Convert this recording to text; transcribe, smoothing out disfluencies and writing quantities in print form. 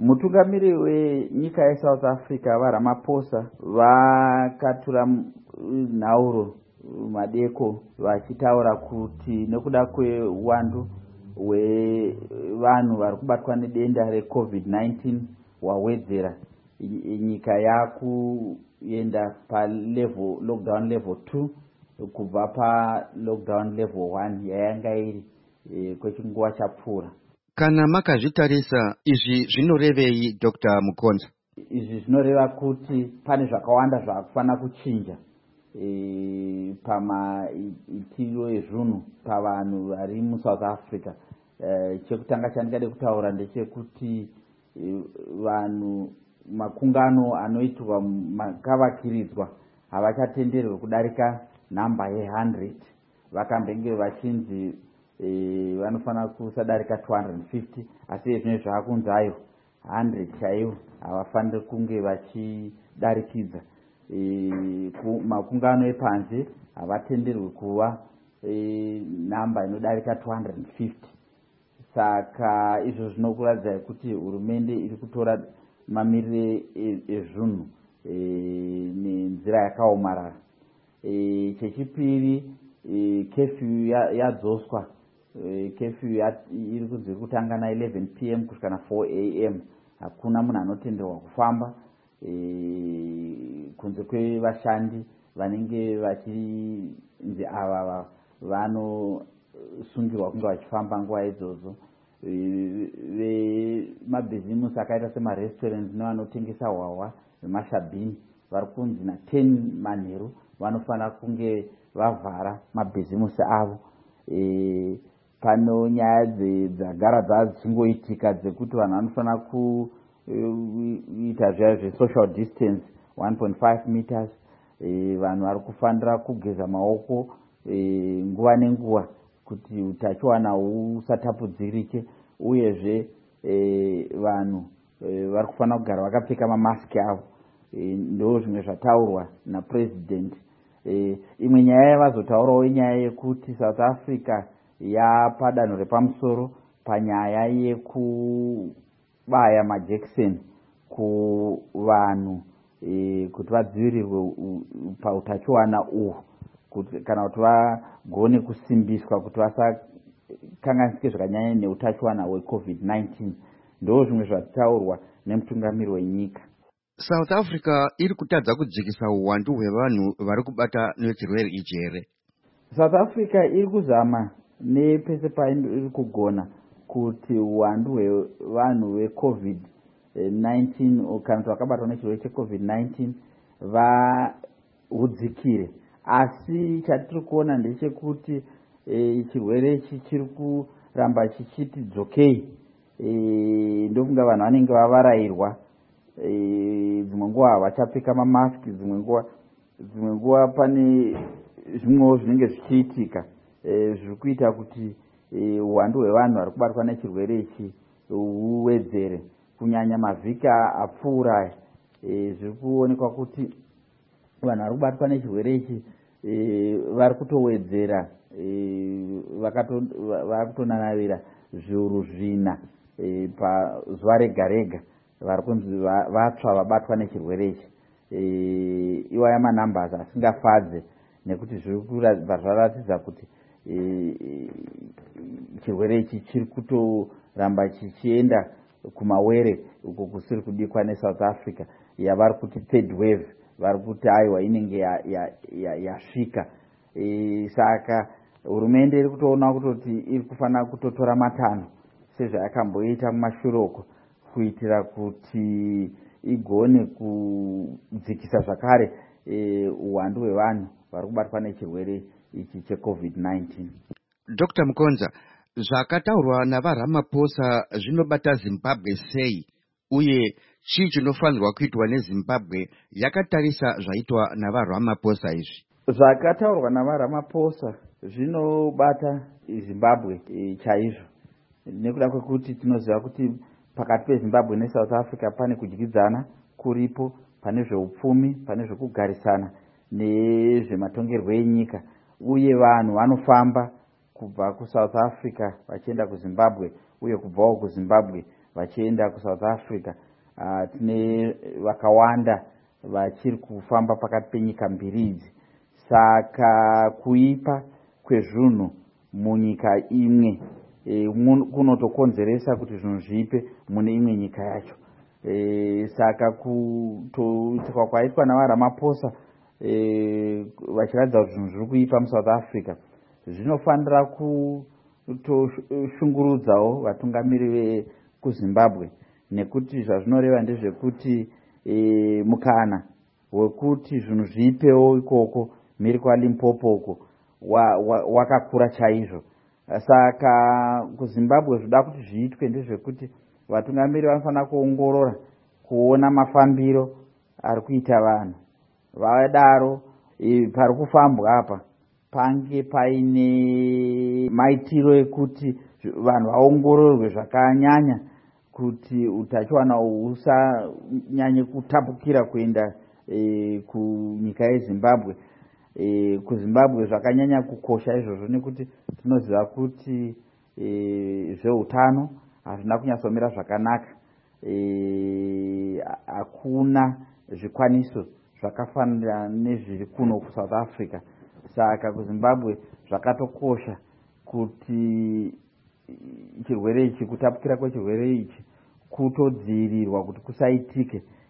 Mutungamiri wenyika yeSouth Africa vaRamaphosa vakatura nhauro madeko vachitaura kuti nekuda kweuwandu hwevanhu vari kubatwa nedenda reCovid-19 hwawedzera, nyika yakuenda lockdown level 2 kubva lockdown level 1 yayanga iri kwechinguva chapfuura. Kana makazvitarisa izvi zvinorevei Dr. Mukonza? Izvi zvinoreva kuti pane zvakawanda zvakufana kuchinja pamaitiro ezvunhu pavanhu vari muSouth Africa. Chekutanga chandingade kutaura ndechekuti vanhu makungano anoitwa makavakiridzwa havachatenderwi kudarika nhamba ye100. Vakambenge vachinzi vanofana kusadarika 250, asi ezvino zvaakunzayo 100 chaivo havafaniri kunge vachidarikidza. Makungano epanze havatenderwi kuva nhamba inodarika 250. Saka izvo zvinokuradza kuti hurumende iri kutora mamirire ezvunhu nenzira yakaomarara. Chechipiri, curfew yadzoswa. Curfew iri kutanga na 11 PM kusvika na 4 AM. Hakuna munhu anotenderwa kufamba kunze kwevashandi vanenge vachinzi ava vanosungirwa kunge vachifamba nguva idzodzo. Vemabhizimusi akaita semarestaurants nevanotengesa hwahwa vemashabhini vari kunzi na10 manheru vanofana kunge vavhara mabhizimusi avo. Pano nyaya dzagara dzichingoitika dzekuti vanhu vanofana kuita zviya zvesocial distance 1.5 meters. Vanhu vari kufanira kugeza maoko nguva nenguva kuti utachiwana husatapudzirike, uyezve vanhu vari kufanira kugara vakapfeka mamasiki avo. Ndo zvimwe zvataurwa napresident. Imwe nyaya yavazotaurawo inyaya yekuti South Africa yapadanho repamusoro panyaya yekubaya majekiseni kuvanhu kuti vadzivirirwe pautachiwana uhu, kana kuti vagone kusimbiswa kuti vasakanganisike zvakanyanya neutachiwana hweCovid-19. Ndo zvimwe zvataurwa nemutungamiri wenyika. South Africa iri kutadza kudzikisa uwandu hwevanhu vari kubata nechirwere ichi here? South Africa iri kuzama nepese pairi kugona kuti uwandu hwevanhu veCovid-19 kana kuti vakabatwa nechirwere cheCovid-19 vahudzikire. Asi chatiri kuona ndechekuti chirwere ichi chiri kuramba chichiti dzokei. Ndofunga vanhu vanenge vavarayirwa. Dzimwe nguva havachapfeka mamasiki, dzimwe nguva pane zvimwewo zvinenge zvichiitika zviri kuita kuti uwandu hwevanhu vari kubatwa nechirwere ichi huwedzere. Kunyanya mavhiki apfuura zviri kuonekwa kuti vanhu vari kubatwa nechirwere ichi vari kutowedzera, vari kutonanavira zviuru 4 pazuva rega rega vari kunzi vatsva vabatwa nechirwere ichi. Iwaya manambers asingafadze, nekuti zviri kubva zvaratidza kuti chirwere ichi chiri kutoramba chichienda kumawere uko kusiri kudikwa neSouth Africa yavari kuti third wave. Vari kuti aiwa inenge yasvika. Saka hurumende iri kutoona kuti iri kufanira kutotora matanho sezvayakamboita mumashuroko kuitira kuti igone kudzikisa zvakare uwandu hwevanhu vari kubatwa nechirwere ichi cheCovid-19. Dr. Mukonza, zvakataurwa navaRamaphosa zvinobata Zimbabwe sei, uye chii chinofanirwa kuitwa neZimbabwe yakatarisa zvaitwa navaRamaphosa izvi? Zvakataurwa navaRamaphosa zvinobata Zimbabwe chaizvo, nekuda kwekuti tinoziva kuti pakati peZimbabwe neSouth Africa pane kudyidzana kuripo, pane zveupfumi, pane zvekugarisana nezvematongerwo enyika, uye vanhu vanofamba kubva kuSouth Africa vachienda kuZimbabwe uye kubvawo kuZimbabwe vachienda kuSouth Africa. Tine vakawanda vachiri kufamba pakati penyika mbiri idzi. Saka kuipa kwezvinhu munyika imwe kunotokonzeresa kuti zvinhu zviipe mune imwe nyika yacho. Saka kutoitika kwaitwa navaRamaphosa vachiratidza kuti zvinhu zviri kuipa muSouth Africa zvinofanira kutoshungurudzawo vatungamiri vekuZimbabwe, nekuti zvazvinoreva ndezvekuti mukana wekuti zvinhu zviipewo ikoko mhiri kwaLimpopo uko wakakura chaizvo. Saka kuZimbabwe zvoda kuti zviitwe ndezvekuti vatungamiri vanofanira kuongorora kuona mafambiro ari kuita vanhu. Vadaro pari kufambwa apa pange paine maitiro ekuti vanhu vaongororwe zvakanyanya kuti utachiwana husanyanye kutapukira kuenda kunyika yeZimbabwe. KuZimbabwe zvakanyanya kukosha izvozvo nekuti tinoziva kuti zveutano hazvina kunyatsomira zvakanaka. Hakuna zvikwaniso zvakafanira nezviri kuno kuSouth Africa. Saka kuZimbabwe zvakatokosha kuti chirwere ichi, kutapukira kwechirwere ichi kutodzivirirwa kuti kusaitike